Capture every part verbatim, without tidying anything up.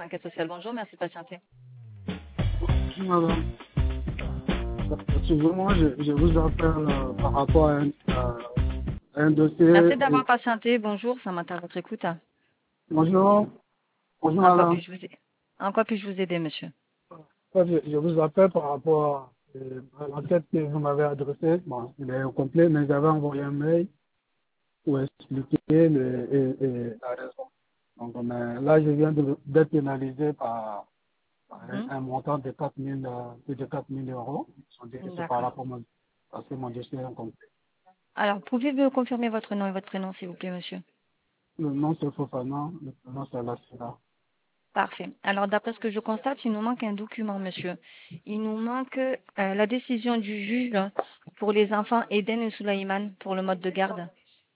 Enquête sociale, bonjour, merci de patienter. Madame, excusez-moi, je, je vous appelle euh, par rapport à un, euh, à un dossier. Merci d'avoir et- patienté, bonjour, ça m'attend à votre écoute. Bonjour, bonjour En quoi madame. puis-je vous, ai- en quoi puis-je vous aider, monsieur? En fait, Je, je vous appelle par rapport euh, à l'enquête que vous m'avez adressée. Bon, il est au complet, mais j'avais envoyé un mail pour expliquer le, et, et la raison. Donc, mais là, je viens de- d'être pénalisé par, par un, Mhm. un montant de quatre mille, euh, plus de quatre mille euros. On dit que c'est par D'accord. rapport à mon, parce que mon dossier est incomplet. Alors, pouvez-vous confirmer votre nom et votre prénom, s'il vous plaît, monsieur? Le nom c'est Fofana, le prénom c'est Lassira. Parfait. Alors, d'après ce que je constate, il nous manque un document, monsieur. Il nous manque euh, la décision du juge pour les enfants Eden et Soulaïman pour le mode de garde.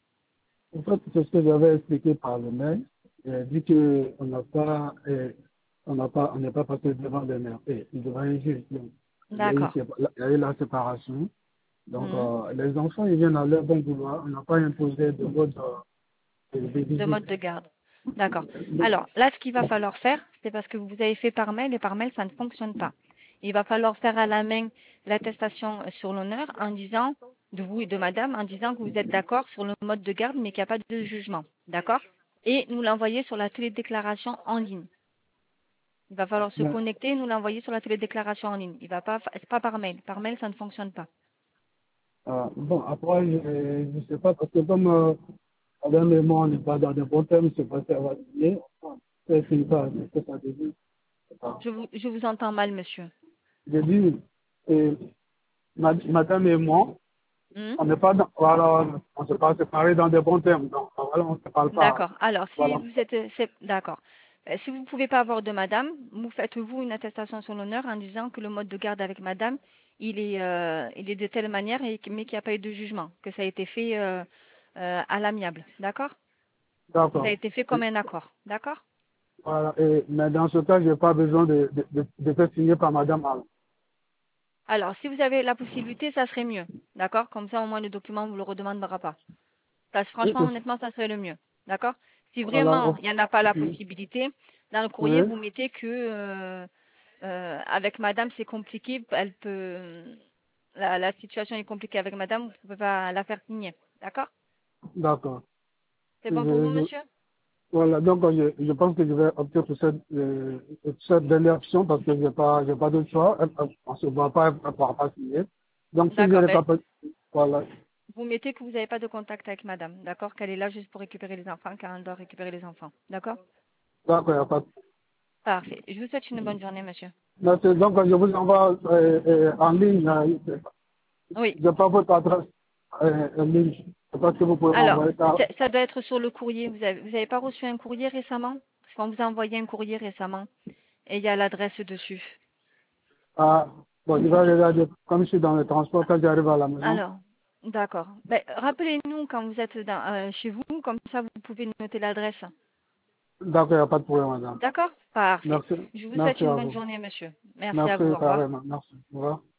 En fait, c'est ce que j'avais expliqué par le mail. Il a dit que on n'a pas, euh, on n'a pas, on n'est pas passé devant le maire. Et il devrait y juger. Donc, il y a eu, D'accord. sépa- il y a eu la séparation. Donc, Mhm. euh, les enfants, ils viennent à leur bon vouloir. On n'a pas imposé de mode de, de De visite. mode de garde. D'accord. Alors, là, ce qu'il va falloir faire, c'est parce que vous avez fait par mail et par mail, ça ne fonctionne pas. Il va falloir faire à la main l'attestation sur l'honneur en disant, de vous et de madame, en disant que vous êtes d'accord sur le mode de garde, mais qu'il n'y a pas de jugement. D'accord? Et nous l'envoyer sur la télédéclaration en ligne. Il va falloir se Mais, connecter et nous l'envoyer sur la télédéclaration en ligne. Il va pas, c'est pas par mail. Par mail, ça ne fonctionne pas. euh, bon, après, je ne sais pas, parce que comme euh, Madame et moi, on n'est pas dans de bons termes, c'est pas ça va signer. C'est une ça, c'est ça début. Je vous, je vous entends mal, monsieur. J'ai dit, euh, ma- madame et moi, Hmm. on n'est pas dans, voilà, on ne s'est pas séparés dans de bons termes, donc voilà, on ne se parle pas. D'accord. Alors, si Voilà. vous êtes, c'est- d'accord. Euh, Si vous ne pouvez pas avoir de madame, vous faites-vous une attestation sur l'honneur en disant que le mode de garde avec madame, il est, euh, il est de telle manière, et, que- mais qu'il n'y a pas eu de jugement, que ça a été fait euh, euh, à l'amiable. D'accord? Ça a D'accord. été fait comme un accord. D'accord? Voilà. Et, mais dans ce cas, je n'ai pas besoin de, de, de, de faire signer par madame Al. Alors, si vous avez la possibilité, ça serait mieux. D'accord? Comme ça, au moins, le document ne vous le redemandera pas. Ça, Oui, franchement, c'est- honnêtement, ça serait le mieux. D'accord? Si voilà. vraiment Oh, il n'y en a pas la oui. possibilité, dans le courrier, Oui. vous mettez que euh, euh, avec madame, c'est compliqué. Elle peut, la, la situation est compliquée avec madame, vous ne pouvez pas la faire signer. D'accord? D'accord. C'est Je, bon pour vous, je, monsieur? voilà. Donc, je, je pense que je vais opter pour cette, euh, cette dernière option parce que je n'ai pas, j'ai pas d'autre choix. Elle- elle- On ne se voit pas, elle ne pourra pas signer. Donc, si je D'accord. n'ai Ben, pas, voilà. vous mettez que vous n'avez pas de contact avec madame. D'accord? Qu'elle est là juste pour récupérer les enfants, car elle doit récupérer les enfants. D'accord? D'accord, il n'y a pas de Parfait. Je vous souhaite une bonne journée, monsieur. Merci. Donc, je vous envoie euh, euh, en ligne. euh, Oui. Je n'ai pas votre adresse euh, en ligne. Je ne sais pas si vous pouvez Alors, m'envoyer ça. ça ça doit être sur le courrier. Vous avez, vous avez pas reçu un courrier récemment? Parce qu'on vous a envoyé un courrier récemment et il y a l'adresse dessus. Ah, bon, je vais regarder. Comme je suis dans le transport, quand j'arrive à la maison. Alors, d'accord. Ben, rappelez-nous quand vous êtes dans, euh, chez vous, comme ça vous pouvez noter l'adresse. D'accord, il n'y a pas de problème, madame. D'accord? Parfait. Merci. Je vous souhaite Merci une à bonne vous. journée, monsieur. Merci à Merci, vous. Au revoir. carrément. Merci. Au revoir.